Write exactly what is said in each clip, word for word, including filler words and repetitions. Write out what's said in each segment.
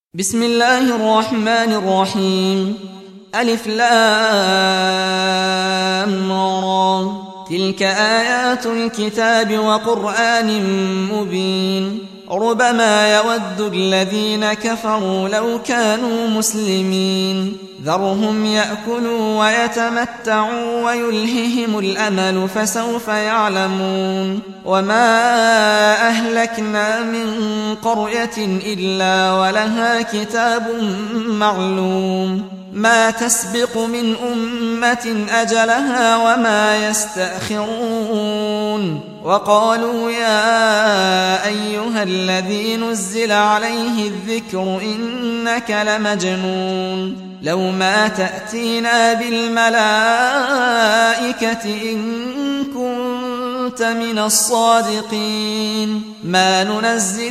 بسم الله الرحمن الرحيم. ألف لام را، تلك آيات الكتاب وقرآن مبين. ربما يود الذين كفروا لو كانوا مسلمين، ذرهم يأكلوا ويتمتعوا ويلههم الأمل فسوف يعلمون. وما أهلكنا من قرية إلا ولها كتاب معلوم، ما تسبق من أمة أجلها وما يستأخرون. وقالوا يا أيها الذي نزل عليه الذكر إنك لمجنون، لو ما تأتينا بالملائكة إن كنت من الصادقين، ما ننزل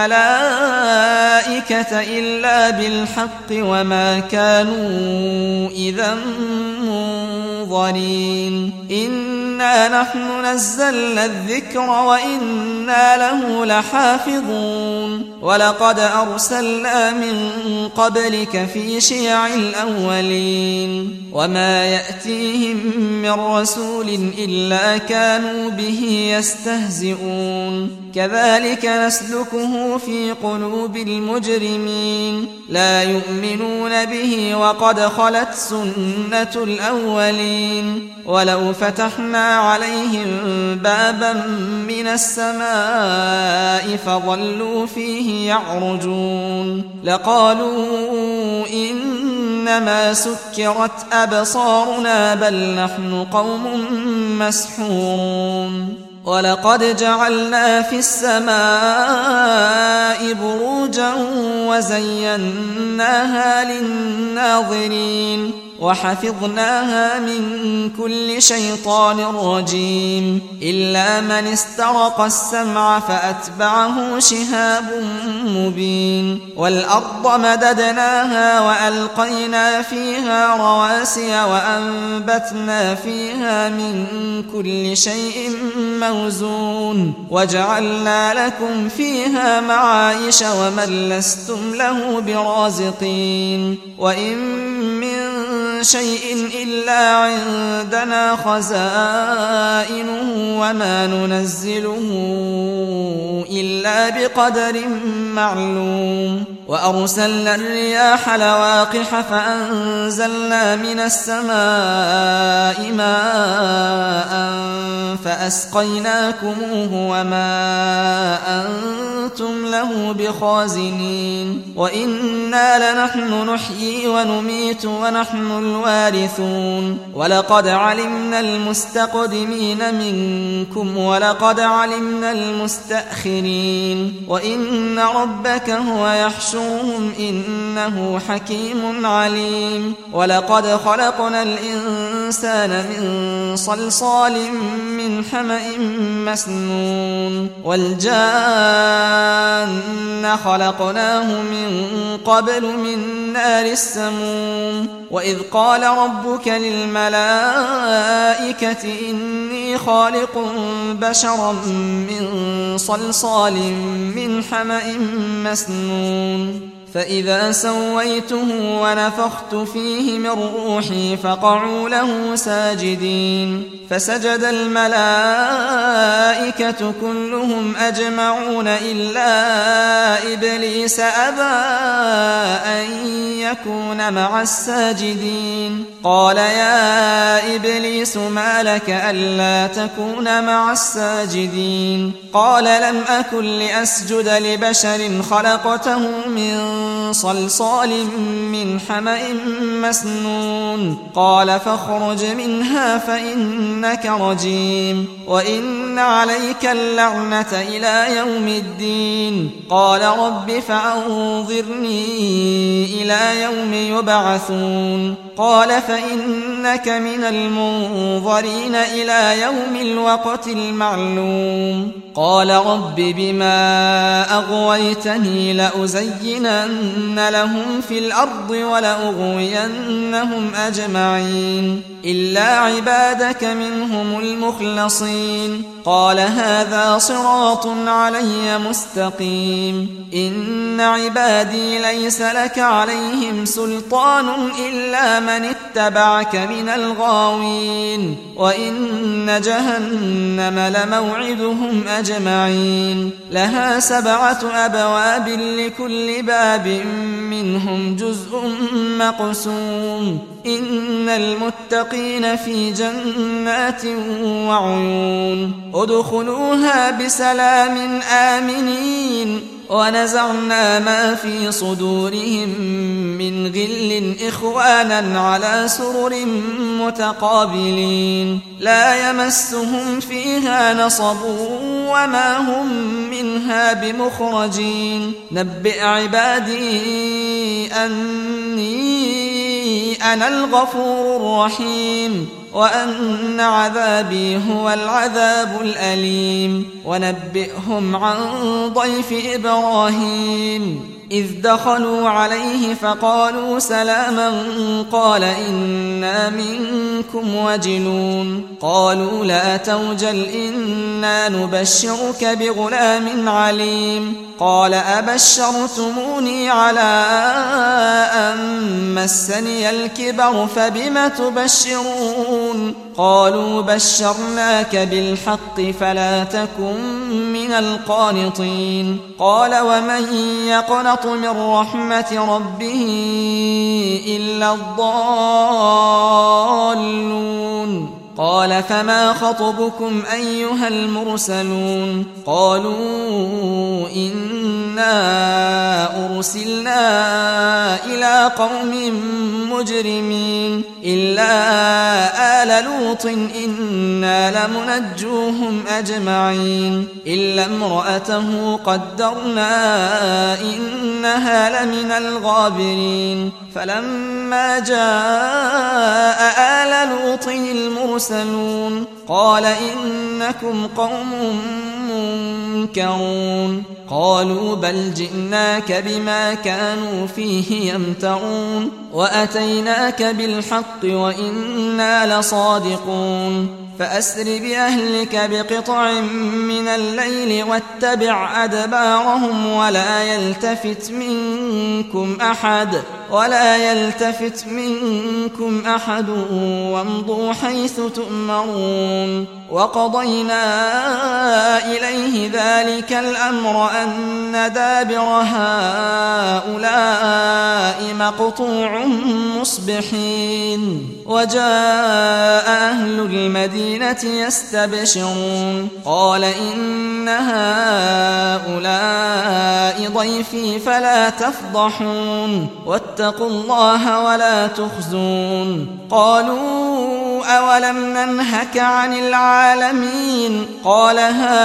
الملائكة إلا بالحق وما كانوا إذا منظرين. إنا نحن نزلنا الذكر وإنا له لحافظون. ولقد أرسلنا من قبلك في شيع الأولين، وما يأتيهم من رسول إلا كانوا به يستهزئون. كذلك نسلكه في قلوب المجرمين، لا يؤمنون به وقد خلت سنة الأولين. ولو فتحنا عليهم بابا من السماء فظلوا فيه يعرجون لقالوا إنما سكرت أبصارنا بل نحن قوم مسحورون. ولقد جعلنا في السماء بروجا وزيناها للناظرين وحفظناها من كل شيطان رجيم، إلا من استرق السمع فأتبعه شهاب مبين. والأرض مددناها وألقينا فيها رواسي وأنبتنا فيها من كل شيء موزون، وجعلنا لكم فيها معايش ومن لستم له برازقين. وإن من شيء إلا عندنا خزائنه وما ننزله إلا بقدر معلوم. وأرسلنا الرياح لواقح فأنزلنا من السماء ماء فأسقيناكموه وما أنتم له بخازنين. وإنا لنحن نحيي ونميت ونحن الوارثون. ولقد علمنا المستقدمين منكم ولقد علمنا المستأخرين، وإن ربك هو يحشرهم إنه حكيم عليم. ولقد خلقنا الإنسان من صلصال من حمأ مسنون، والجان خلقناه من قبل من نار السموم. وإذ قال ربك للملائكة إني خالق بشرا من صلصال من حمأ مسنون، فإذا سويته ونفخت فيه من روحي فقعوا له ساجدين. فسجد الملائكة كلهم أجمعون إلا إبليس أبى أن يكون مع الساجدين. قال يا إبليس ما لك ألا تكون مع الساجدين؟ قال لم أكن لأسجد لبشر خلقته من صلصال من حمأ مسنون. قال فاخرج منها فإنك رجيم، وإن عليك اللعنة إلى يوم الدين. قال رب فأنظرني إلى يوم يبعثون. قال فإنك من المنظرين إلى يوم الوقت المعلوم. قال رب بما أغويتني لأزينن لهم في الأرض ولأغوينهم أجمعين إلا عبادك منهم المخلصين قال هذا صراط علي مستقيم إن عبادي ليس لك عليهم سلطان إلا من اتبعك من الغاوين وإن جهنم لموعدهم أجمعين لها سبعة أبواب لكل باب منهم جزء مقسوم إن المتقين في جنات وعيون ادخلوها بسلام آمنين ونزعنا ما في صدورهم من غل إخوانا على سرر متقابلين لا يمسهم فيها نصب وما هم منها بمخرجين نبئ عبادي أني أنا الغفور الرحيم وأن عذابي هو العذاب الأليم ونبئهم عن ضيف إبراهيم إذ دخلوا عليه فقالوا سلاما قال إنا منكم وجلون قالوا لا توجل إنا نبشرك بغلام عليم قال أبشرتموني على أن مسني الكبر فبم تبشرون قالوا بشرناك بالحق فلا تكن من القانطين قال ومن يقنط من رحمة ربه إلا الضالون قال فما خطبكم أيها المرسلون قالوا إنا أرسلنا إلى قوم مجرمين إلا آل لوط إنا لمنجوهم أجمعين إلا امرأته قدرنا إنها لمن الغابرين فلما جاء آل لوط المرسلون قال إنكم قوم منكرون قالوا بل جئناك بما كانوا فيه يمترون وأتيناك بالحق وإنا لصادقون فأسر بأهلك بقطع من الليل واتبع أدبارهم ولا يلتفت منكم أحد ولا يلتفت منكم أحد وامضوا حيث تؤمرون وقضينا إليه ذلك الأمر أن دابر هؤلاء مقطوع مصبحين وجاء أهل المدينة يستبشرون قال إن هؤلاء ضيفي فلا تفضحون واتقوا الله ولا تخزون قالوا أولم ننهك عن العالمين قال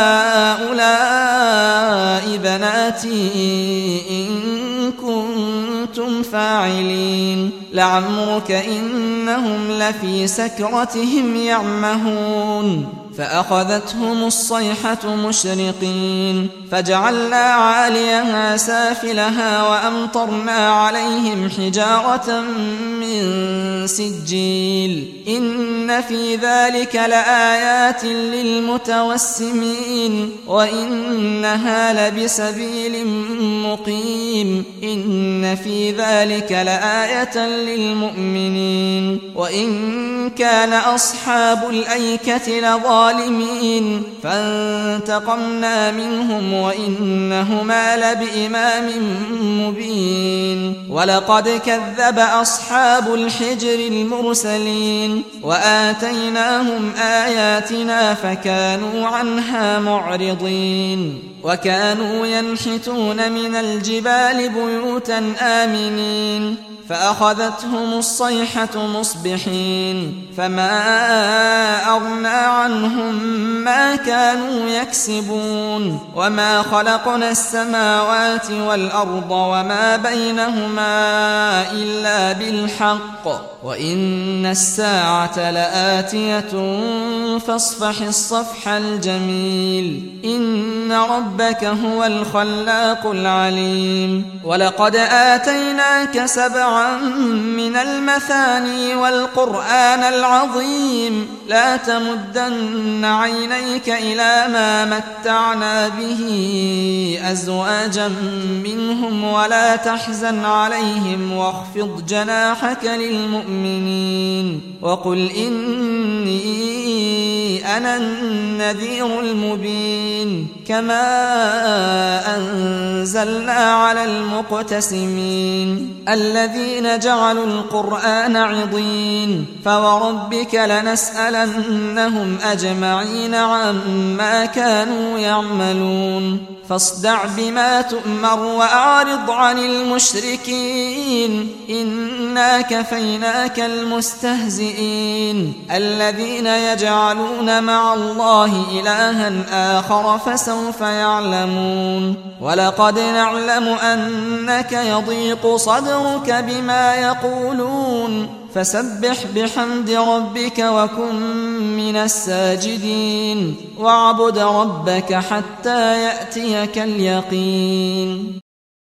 هؤلاء بناتي إن كنتم فاعلين لعمرك إنهم لفي سكرتهم يعمهون فأخذتهم الصيحة مشرقين فجعلنا عاليها سافلها وأمطرنا عليهم حجارة من سجيل إن في ذلك لآيات للمتوسمين وإنها لبسبيل مقيم إن في ذلك لآية للمؤمنين وإن كان أصحاب الأيكة لظالمين ظالمين فانتقمنا منهم وإنهما لبإمام مبين ولقد كذب أصحاب الحجر المرسلين وآتيناهم آياتنا فكانوا عنها معرضين وكانوا ينحتون من الجبال بيوتا آمنين فأخذتهم الصيحة مصبحين فما أغنى عنهم ما كانوا يكسبون وما خلقنا السماوات والأرض وما بينهما إلا بالحق وإن الساعة لآتية فاصفح الصفح الجميل إن رب ربك هو الخلاق العليم ولقد آتيناك سبعا من المثاني والقرآن العظيم لا تمدن عينيك إلى ما متعنا به أزواجا منهم ولا تحزن عليهم واخفض جناحك للمؤمنين وقل إني أنا النذير المبين كما أنزلنا على المقتسمين الذين جعلوا القرآن عضين فوربك لنسألنهم أجمعين عما كانوا يعملون فاصدع بما تؤمر وأعرض عن المشركين إنا كفيناك المستهزئين الذين يجعلون مع الله إلها آخر فسوف يعلمون ولقد نعلم أنك يضيق صدرك بما يقولون فسبح بحمد ربك وكن من الساجدين واعبد ربك حتى يأتيك اليقين.